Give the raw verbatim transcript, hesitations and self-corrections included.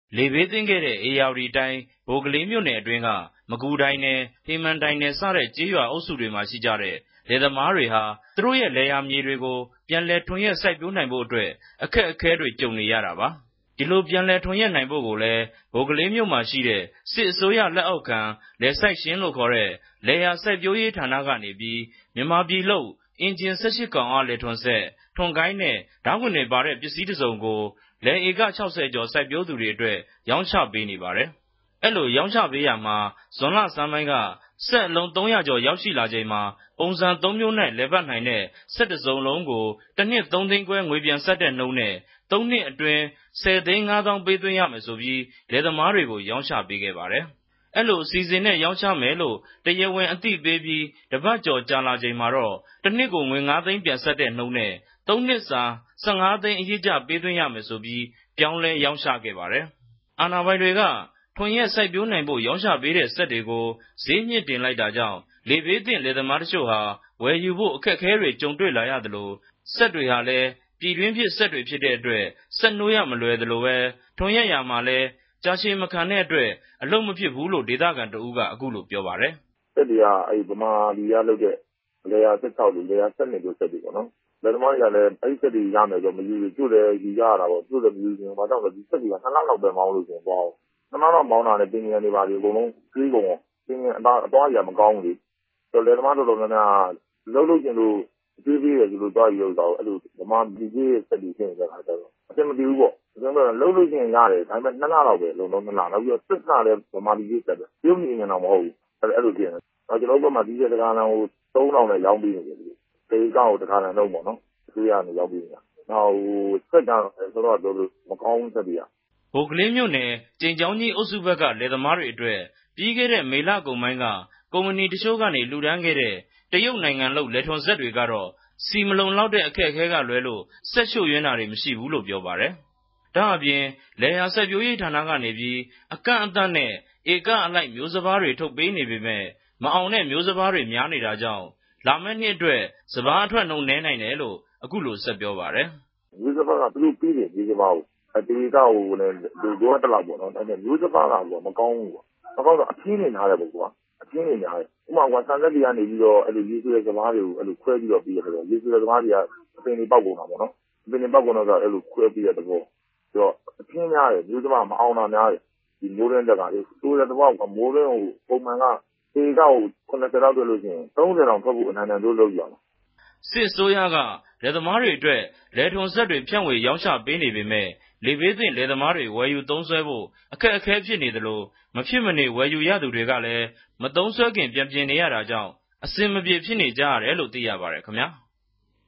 လေဘေးသင့်ခဲ့တဲ့ဧရာဝတီတိုင်းဘိုကလေးမြို့နယ်အတွင်းကမကူတိုင်းနယ်ဟေမန်တိုင်းနယ်စတဲ့ကျေးရွာအုပ်စုတွေမှာရှိကြတဲ့လယ်သမားတွေဟာသူတို့ရဲ့လယ်ယာမြေတွေကိုပြန်လည်ထွန်ယက်စိုက်ပျိုးနိုင်ဖို့အတွက်အခက်အခဲတွေကြုံနေရတာပါဒီလိုပြန်လည်ထွန်ယက်နိုင်ဖို့ကိုလည်းဘိုကလေးမြို့မှာရှိတဲ့စစ်အစိုးရလက်အောက်ခံလယ်စိုက်ရှင်လို့ခေါ်တဲ့လယ်ယာစိုက်ပျိုးရေးဌာနကနေပြီးမြန်မာပြည်လို့အင်ဂျင်၁၈ကောင်အားလယ်ထွန်ဆက်ထွန်ကိုင်းနဲ့ဓာတ်ဝင်တွေပါတဲ့ပစ္စည်းတစ်စုံကိုလယ်ဧက၆၀ကျော်စိုက်ပျိုးသူတွေအတွက်ရောင်းချပေးနေပါတယ်အဲ့လိုရောင်းချပေးရမှာဇွန်လဆန်းပိုင်းကစက်အလုံး၃၀၀ကျော်ရောက်ရှိလာချိန်မှာပုံစံ၃မျိုးနဲ့လည်ပတ်နိုင်တဲ့စက်တစ်စုံလုံးကိုတစ်နှစ်၃သိန်းခွဲငွေပြန်ဆက်တဲ့နှုန်းနဲ့၃နှစ်အတွင်း၁၀သိန်း၅သောင်းပေးသွင်းရမယ်ဆိုပြီးလယ်သမားတွေကိုရောင်းချပေးခဲ့ပါတယ်အဲ့လိုအစီအစဉ်နဲ့ရောင်းချမယ်လို့တရားဝင်အသိပေးပြီးတပတ်ကျော်ကြာလာချိန်မှာတော့တစ်နှစ်ကိုငွေ၅သိန်းပြန်ဆက်တဲ့နှုန်းနဲ့၃နှစ်စာ၁၅သိန်းအရေးကြပေးသွင်းရမယ်ဆိုပြီးပြောင်းလဲရောင်းချခဲ့ပါတယ်အာဏာပိုင်တွေကထွန်ရက်စိုက်ပျိုးနိုင်ဖို့ရောင်းချပေးတဲ့စက်တွေကိုဈေးမြင့်တင်လိုက်တာကြောင့်လေဘေးသင့်လယ်သမားတချို့ဟာဝယ်ယူဖို့အခက်အခဲတွေကြုံတွေ့လာရသလိုစက်တွေဟာလည်းပြည်တွင်းဖြစ်စက်တွေဖြစ်တဲ့အတွက်စက်နှိုးရမလွယ်သလိုပဲထွန်ရက်ရမှာလည်းကြာရှည်မခံတဲ့အတွက်အလုပ်မဖြစ်ဘူးလို့ဒေသခံတဦးကအခုလိုပြောပါတယ်စက်တွေကအဲ့ဗမာပြည်ကလုပ်တဲ့လေယာစစ်တောက်လို့လေယာစက်နေလို့စက်တွေပေါ့နော်လယ်သမားတွေကလည်းအဲ့စက်တွေရမယ်ဆိုမယူဘူးကျွတ်တယ်ယူရတာပေါ့ကျွတ်တယ်မယူရင်ဘာကြောင့်လဲဒီစက်တွေကနှစ်လလောက်ပဲမောင်းလို့ဆိုရင်ပေါ့နှစ်လလောက်မောင်းတာနဲ့တင်းငယ်နေပါလေအကုန်လုံးကျွေးကုန်တင်းငယ်အသားအသွားရမကောင်းဘူးလေဆိုလယ်သမားတော်တော်များများလှုပ်လို့ကျင်လို့ကျွေးပြီးရဆိုလို့သွားယူတော့အဲ့လိုဗမာပြည်ကြီးစက်တွေရှင်းနေတာဆိုတော့အဆင်မပြေဘူးပေါ့ကျွန်တော်လှုပ်လို့ကျင်ရတယ်ဒါပေမဲ့နှစ်လလောက်ပဲလုံလုံးနှစ်လနောက်ပြီးတော့စက်ကလည်းဗမာပြည်ကြီးစက်ပဲပြုံးနေနေတာမဟုတ်ဘူးအဲ့အဲ့လိုပြင်တယ်ကျွန်တော်တို့ကမှဒီစက်တကားလမ်းကိုသုံးထောင်နဲ့ရောင်းပြီးနေတယ်ဒီတေကောက်တခါလမ်းတော့ပေါ့နော်အစိုးရကနေရောက်ပြီးနေတာနောက်စက်ကတော့ဆိုတော့တို့မကောင်းစက်တွေကဘိုကလေးမြို့နယ်ကျိန်ချောင်းကြီးအုပ်စုဘက်ကလယ်သမားတွေအတွက်ပြီးခဲ့တဲ့မေလကုန်ပိုင်းကကုမ္ပဏီတချို့ကနေလှူဒန်းခဲ့တဲ့တရုတ်နိုင်ငံလုပ်လယ်ထွန်စက်တွေကတော့စီမလုံလောက်တဲ့အခက်အခဲကလွဲလို့စက်ချို့ယွင်းတာတွေမရှိဘူးလို့ပြောပါတယ်ဒါအပြင်လယ်ယာစိုက်ပျိုးရေးဌာနကနေပြီးအကန့်အသတ်နဲ့ဧကအလိုက်မျိုးစပါးတွေထုတ်ပေးနေပေမဲ့မအောင်တဲ့မျိုးစပါးတွေများနေတာကြောင့်လာမယ့်နှစ်အတွက်စပါးအထွက်နှုန်းနည်းနိုင်တယ်လို့အခုလိုဆက်ပြောပါတယ်မျိုးစပါးကသူတို့ပြီးတယ်မျိုးစပါးကိုအတေကကိုလည်းဒီတော့တက်လောက်ပေါ့နော်ဒါပေမဲ့မျိုးစပါးကမကောင်းဘူးပေါ့မကောင်းတော့အပြင်းနေထားတယ်ပေါ့ကွာအပြင်းနေများတယ်ဥပမာကဆန်သက်တွေကနေပြီးတော့အဲ့လိုရေးဆွဲစပါးတွေကိုအဲ့လိုခွဲပြီးတော့ပြီးရတယ်ရေးဆွဲစပါးတွေကအပင်တွေပေါက်ကုန်တာပေါ့နော်အပင်တွေပေါက်ကုန်တော့အဲ့လိုခွဲပြီးတဲ့တဘောဆိုတော့အပြင်းများတယ်မျိုးစပါးမအောင်တာများတယ်ဒီမိုးရင်းတက်ကလေဆိုတဲ့တဘောကမိုးရင်းကိုပုံမှန်ကတေကကိုခုနှစ်ဆယ်လောက်တွေ့လို့ရှိရင်သုံးဆယ်တောင်ထွက်ဖို့အနန္တန်တို့လုပ်ရအောင်စစ်ဆိုးရကလယ်သမားတွေအတွက်လယ်ထွန်စက်တွေဖြန့်ဝေရောင်းချပေးနေပေမဲ့လေဘေးသင့်လယ်သမားတွေဝယ်ယူသုံးစွဲဖို့အခက်အခဲဖြစ်နေသလိုမဖြစ်မနေဝယ်ယူရသူတွေကလည်းမသုံးစွဲခင်ပြန်ပြင်နေရတာကြောင့်အဆင်မပြေဖြစ်နေကြရတယ်လို့သိရပါတယ်ခင်ဗျာ